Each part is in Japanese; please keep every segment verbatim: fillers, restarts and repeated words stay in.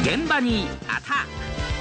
現場にアタック。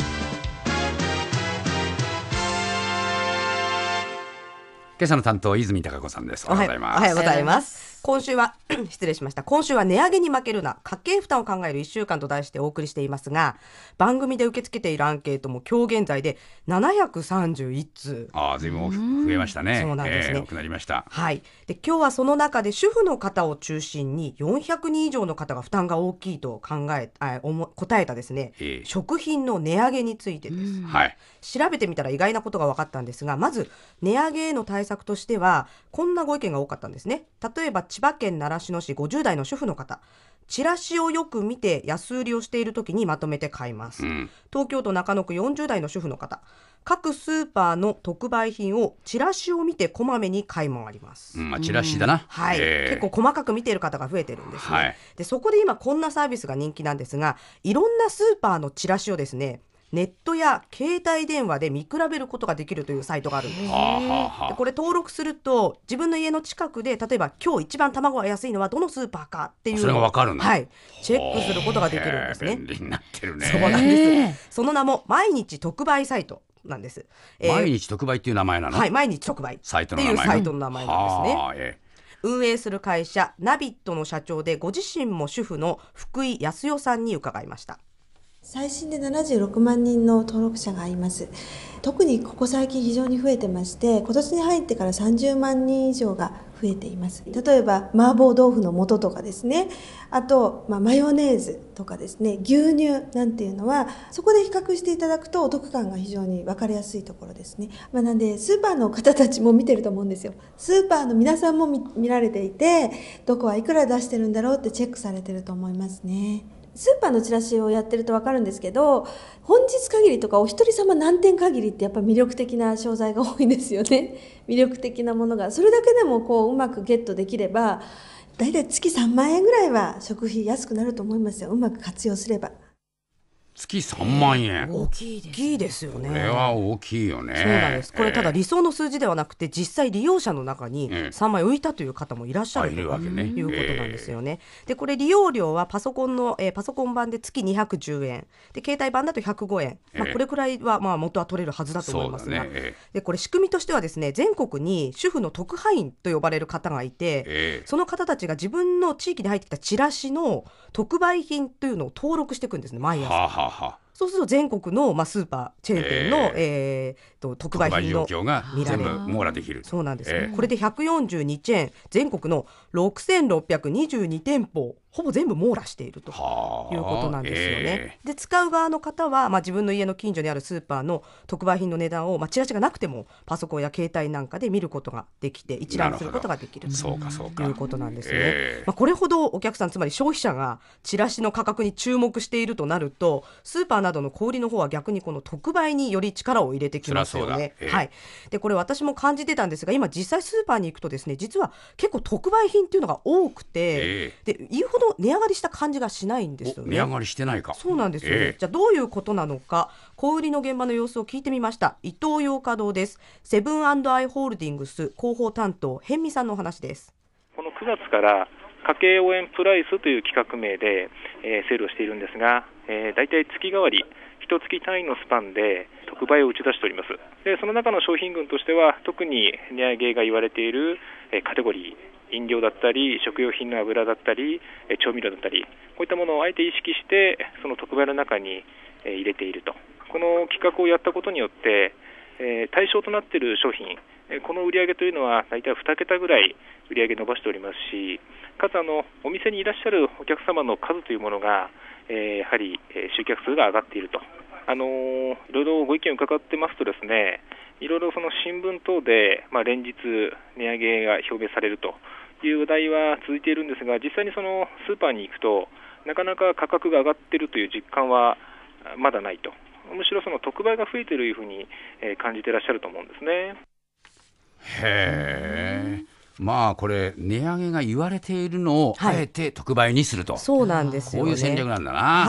今朝の担当泉貴子さんです。おはようございます。 おはようございます。今週は失礼しました今週は値上げに負けるな家計負担を考えるいっしゅうかんと題してお送りしていますが、番組で受け付けているアンケートも今日現在でななひゃくさんじゅういちつ。 ああ、随分増えましたね。 そうなんですね、 えー、多くなりました。 はい。で今日はその中で主婦の方を中心によんひゃくにん以上の方が負担が大きいと考えあ思答えたですね、 えー、 食品の値上げについてです、 はい、 調べてみたら意外なことが分かったんですが、まず値上げへの対策としてはこんなご意見が多かったんですね。例えば千葉県習志野市ごじゅう代の主婦の方、チラシをよく見て安売りをしている時にまとめて買います、うん、東京都中野区よんじゅう代の主婦の方、各スーパーの特売品をチラシを見てこまめに買い回ります、 うん、まあ、チラシだな、 はい、えー、結構細かく見ている方が増えてるんですね、はい、でそこで今こんなサービスが人気なんですが、いろんなスーパーのチラシをですねネットや携帯電話で見比べることができるというサイトがあるんです。でこれ登録すると自分の家の近くで例えば今日一番卵が安いのはどのスーパーかっていうのをそれが分かるの、 はい、チェックすることができるんですね。 便利になってるね。 そうなんです。その名も毎日特売サイトなんです、 えー、毎日特売っていう名前なの？ はい、毎日特売っていうサイトの名前なんですね、えー、運営する会社ナビットの社長でご自身も主婦の福井康代さんに伺いました。 最新でななじゅうろくまんにんの登録者がいます。特にここ最近非常に増えてまして、今年に入ってからさんじゅうまんにん以上が増えています。例えば麻婆豆腐の素とかですね、あと、まあ、マヨネーズとかですね、牛乳なんていうのはそこで比較していただくとお得感が非常に分かりやすいところですね。まあ、なんでスーパーの方たちも見てると思うんですよ。スーパーの皆さんも 見, 見られていて、どこはいくら出してるんだろうってチェックされてると思いますね。スーパーのチラシをやってると分かるんですけど、本日限りとかお一人様何点限りってやっぱ魅力的な商材が多いんですよね。魅力的なものがそれだけでもこううまくゲットできれば、だいたい月さんまんえんぐらいは食費安くなると思いますよ。うまく活用すれば。 月さんまんえん、 大きいです、大きいですよね。 これは大きいよね。 そうなんです。これただ理想の数字ではなくて、実際利用者の中にさんまんえん浮いたという方もいらっしゃるということなんですよね。でこれ利用料はパソコンの、えー、パソコン版で月にひゃくじゅうえんで、携帯版だとひゃくごえん、まあ、これくらいはまあ元は取れるはずだと思いますが、ね、でこれ仕組みとしてはですね、全国に主婦の特派員と呼ばれる方がいて、えー、その方たちが自分の地域に入ってきたチラシの特売品というのを登録していくんですね、毎朝。はあはあはあ、そうすると全国の、まあ、スーパーチェーン店の、えーえー、と特売品の状況が全部網羅できる。 そうなんです、えー、これでひゃくよんじゅうにチェーン全国のろくせんろっぴゃくにじゅうにてんぽほぼ全部網羅しているということなんですよね。で使う側の方は、まあ、自分の家の近所にあるスーパーの特売品の値段を、まあ、チラシがなくてもパソコンや携帯なんかで見ることができて一覧することができるということなんですね。えーまあ、これほどお客さんつまり消費者がチラシの価格に注目しているとなると、スーパーなどの小売りの方は逆にこの特売により力を入れてきますよね。えーはい、でこれ私も感じてたんですが、今実際スーパーに行くとですね、実は結構特売品っていうのが多くて、えー、で言うほど値上がりした感じがしないんですよね。 値上がりしてないか。 そうなんですよね、えー、じゃあどういうことなのか、小売りの現場の様子を聞いてみました。伊東洋華堂です。セブン&アイ・ホールディングス広報担当辺見さんのお話です。 このくがつから家計応援プライスという企画名で、えー、セールをしているんですが、えー、だいたい月替わりいちがつ単位のスパンで特売を打ち出しております。でその中の商品群としては特に値上げが言われている、えー、カテゴリー、飲料だったり食用品の油だったり、えー、調味料だったり、こういったものをあえて意識してその特売の中に、えー、入れていると。この企画をやったことによって、えー、対象となっている商品、えー、この売上というのはだいたいに桁ぐらい売上伸ばしておりますし、かつあのお店にいらっしゃるお客様の数というものが、えー、やはり、えー、集客数が上がっていると。あのー、いろいろご意見を伺ってますとですね、いろいろその新聞等で、まあ、連日値上げが表明されるという話題は続いているんですが、実際にそのスーパーに行くとなかなか価格が上がっているという実感はまだないと。むしろその特売が増えているというふうに感じていらっしゃると思うんですね。 へー、まあこれ値上げが言われているのをあえて特売にすると、 はい、そうなんですよね。 こういう戦略なんだな。 はい、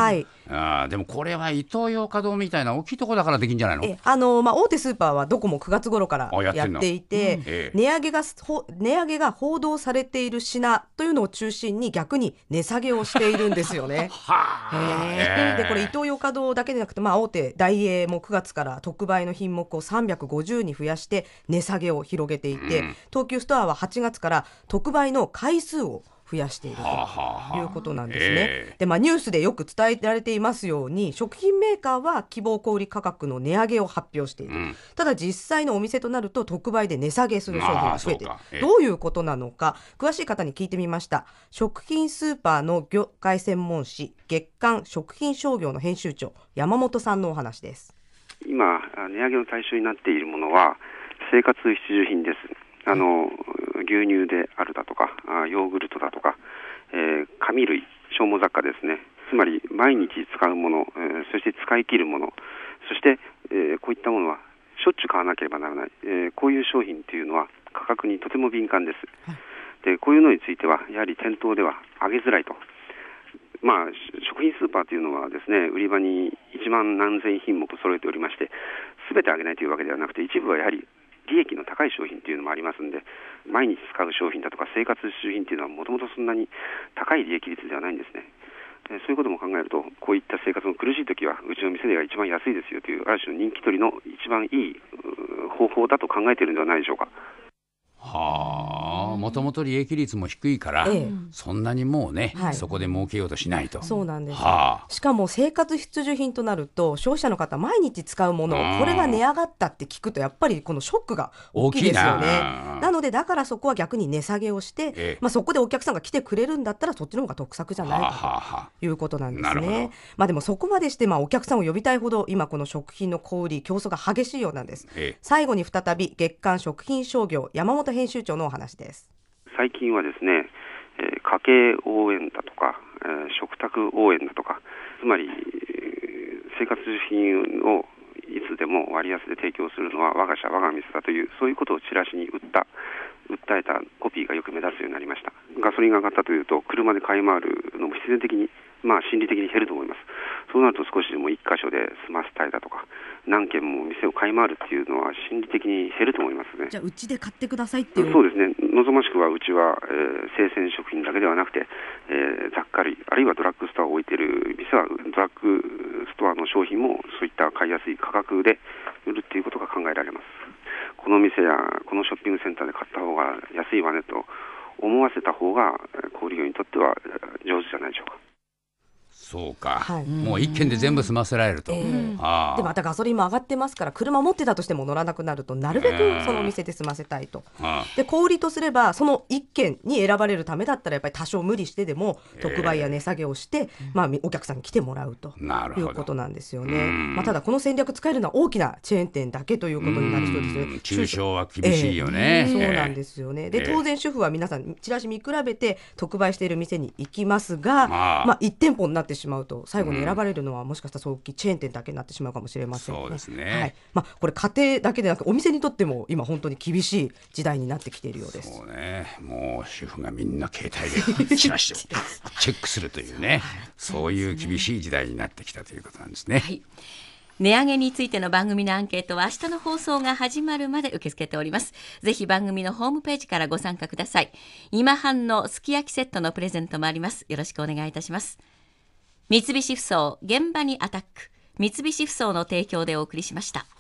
あでもこれはイトーヨーカドーみたいな大きいところだからできるんじゃないの？ えあの、まあ、大手スーパーはどこもくがつ頃からやってんのやっていて、 うんええ値上げがほ値上げが報道されている品というのを中心に逆に値下げをしているんですよね。 はあ、 へーでこれイートーヨーカドーだけでなくて、まあ、大手ダイエーもくがつから特売の品目をさんびゃくごじゅうに増やして値下げを広げていて、 うん東急ストアははちがつから特売の回数を増やしているはあはあということなんですね。 ええで、まあ、ニュースでよく伝えられていますように、食品メーカーは希望小売価格の値上げを発表している、 うんただ実際のお店となると特売で値下げする商品が増えている、 まあそうかええどういうことなのか詳しい方に聞いてみました。食品スーパーの業界専門誌月刊食品商業の編集長山本さんのお話です。 今値上げの対象になっているものは生活必需品です。あの牛乳であるだとかヨーグルトだとか、えー、紙類消耗雑貨ですね。つまり毎日使うもの、えー、そして使い切るもの、そして、えー、こういったものはしょっちゅう買わなければならない、えー、こういう商品というのは価格にとても敏感です。でこういうのについてはやはり店頭では上げづらいと。まあ、食品スーパーというのはですね、売り場にいちまんなんぜん品目揃えておりまして、すべて上げないというわけではなくて、一部はやはり利益の高い商品というのもありますので、毎日使う商品だとか生活必需品というのはもともとそんなに高い利益率ではないんですね。そういうことも考えると、こういった生活の苦しいときはうちの店では一番安いですよというある種の人気取りの一番いい方法だと考えているのではないでしょうか。 はあ、もともと利益率も低いから、 ええそんなにもうね、 はいそこで儲けようとしないと。 そうなんです、 はあしかも生活必需品となると消費者の方毎日使うものうんこれが値上がったって聞くとやっぱりこのショックが大きいですよね。 大きいななのでだからそこは逆に値下げをして、 ええまあ、そこでお客さんが来てくれるんだったらそっちの方が得策じゃないはあかはあはということなんですなるほどね。まあ、でもそこまでしてまあお客さんを呼びたいほど今この食品の小売り競争が激しいようなんです。 ええ最後に再び月刊食品商業山本編集長のお話です。 最近はですね、えー家計応援だとか、えー食卓応援だとか、つまり、えー生活必需品をいつでも割安で提供するのは我が社我が店だという、そういうことをチラシに売った訴えたコピーがよく目立つようになりました。ガソリンが上がったというと車で買い回るのも必然的に、まあ、心理的に減ると思います。そうなると少しでも一箇所で済ませたいだとか、何軒も店を買い回るっていうのは心理的に減ると思いますね。 じゃあうちで買ってくださいっていう。 そうですね。望ましくはうちは、えー生鮮食品だけではなくて、えー雑貨類あるいはドラッグストアを置いている店はドラッグストアの商品もそういった買いやすい価格で売るっていうことが考えられます。この店やこのショッピングセンターで買った方が安いわねと思わせた方が小売業にとっては上手じゃないでしょうか。 そうか、 はいもう一軒で全部済ませられると、 ええああでまたガソリンも上がってますから車持ってたとしても乗らなくなるとなるべくそのお店で済ませたいと。 あで小売りとすればその一軒に選ばれるためだったらやっぱり多少無理してでも特売や値下げをして、まあ、お客さんに来てもらうとなるほどいうことなんですようね。 んまあ、ただこの戦略使えるのは大きなチェーン店だけということになりそうですようんね。 中小は厳しいよね、 ええそうなんですよね。でええ当然主婦は皆さんチラシ見比べて特売している店に行きますが、 まあまあ、いち店舗になってしまうと最後に選ばれるのはもしかしたらそう大きいチェーン店だけになってしまうかもしれませんね。 そうですねはいまあ、これ家庭だけでなくお店にとっても今本当に厳しい時代になってきているようです。 そうね、もう主婦がみんな携帯でチラシをチェックするというね、そういう厳しい時代になってきたということなんですね。 はい、値上げについての番組のアンケートは明日の放送が始まるまで受け付けております。ぜひ番組のホームページからご参加ください。今半のすき焼きセットのプレゼントもあります。よろしくお願いいたします。三菱ふそう現場にアタック、三菱ふそうの提供でお送りしました。